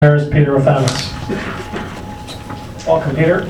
There's Peter Ofanis. Welcome, Peter.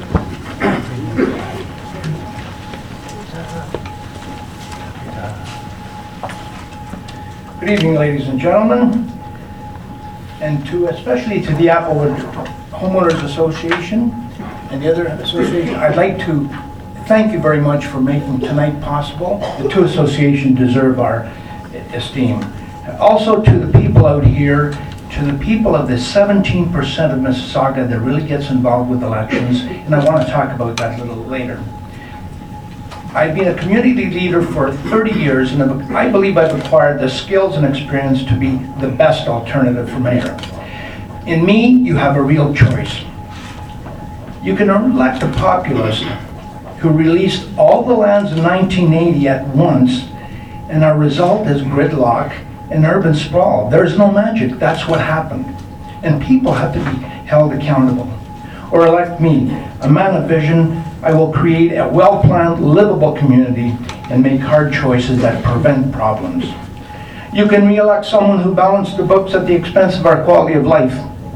Good evening, ladies and gentlemen, and especially to the Applewood Homeowners Association and the other association. I'd like to thank you very much for making tonight possible. The two associations deserve our esteem. Also to the people out here, to the people of the 17% of Mississauga that really gets involved with elections, and I want to talk about that a little later. I've been a community leader for 30 years, and I believe I've acquired the skills and experience to be the best alternative for mayor. In me, you have a real choice. You can elect a populist who released all the lands in 1980 at once, and our result is gridlock and urban sprawl. There's no magic, that's what happened. And people have to be held accountable. Or elect me, a man of vision. I will create a well-planned, livable community and make hard choices that prevent problems. You can re-elect someone who balanced the books at the expense of our quality of life.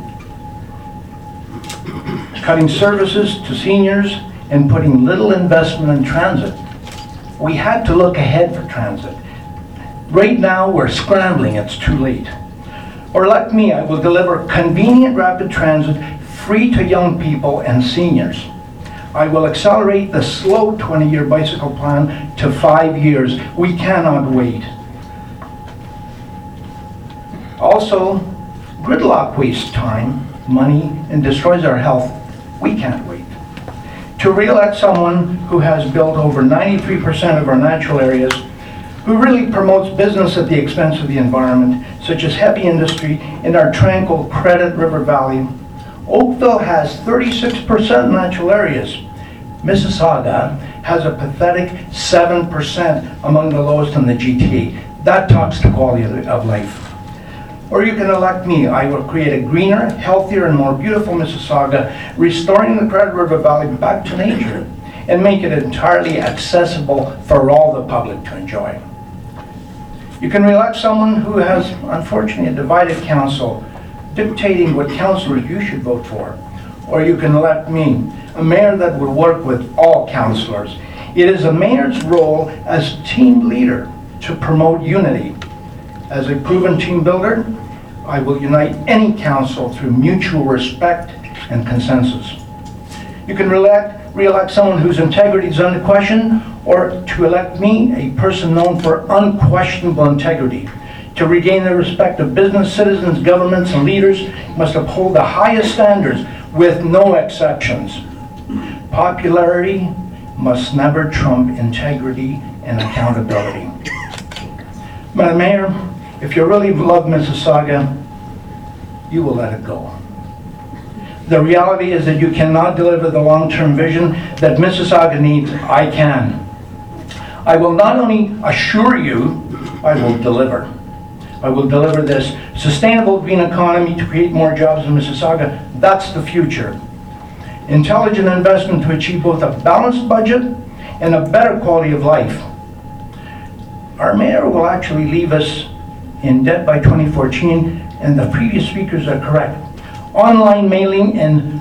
Cutting services to seniors and putting little investment in transit. We had to look ahead for transit. Right now, we're scrambling, it's too late. Or like me, I will deliver convenient rapid transit free to young people and seniors. I will accelerate the slow 20-year bicycle plan to 5 years. We cannot wait. Also, gridlock wastes time, money, and destroys our health. We can't wait. To re-elect someone who has built over 93% of our natural areas, who really promotes business at the expense of the environment, such as heavy industry in our tranquil Credit River Valley. Oakville has 36% natural areas. Mississauga has a pathetic 7% among the lowest in the GTA. That talks to quality of life. Or you can elect me. I will create a greener, healthier, and more beautiful Mississauga, restoring the Credit River Valley back to nature, and make it entirely accessible for all the public to enjoy. You can re-elect someone who has, unfortunately, a divided council, dictating what councillors you should vote for. Or you can elect me, a mayor that will work with all councillors. It is a mayor's role as team leader to promote unity. As a proven team builder, I will unite any council through mutual respect and consensus. You can re-elect someone whose integrity is under question, or to elect me, a person known for unquestionable integrity. To regain the respect of business, citizens, governments, and leaders must uphold the highest standards with no exceptions. Popularity must never trump integrity and accountability. Madam Mayor, if you really love Mississauga, you will let it go. The reality is that you cannot deliver the long-term vision that Mississauga needs. I can. I will not only assure you, I will deliver. I will deliver this sustainable green economy to create more jobs in Mississauga. That's the future. Intelligent investment to achieve both a balanced budget and a better quality of life. Our mayor will actually leave us in debt by 2014, and the previous speakers are correct. Online mailing and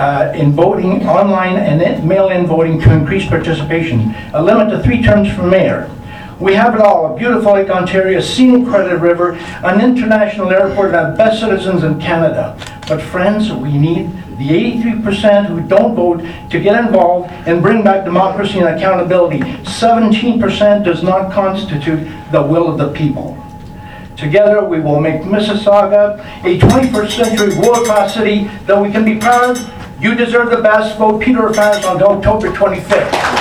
online and mail-in voting to increase participation. A limit to 3 terms for mayor. We have it all: a beautiful Lake Ontario, scenic Credit River, an international airport, and the best citizens in Canada. But friends, we need the 83% who don't vote to get involved and bring back democracy and accountability. 17% does not constitute the will of the people. Together, we will make Mississauga a 21st century world-class city that we can be proud of. You deserve the best. Vote Peter Ofanis on October 25th.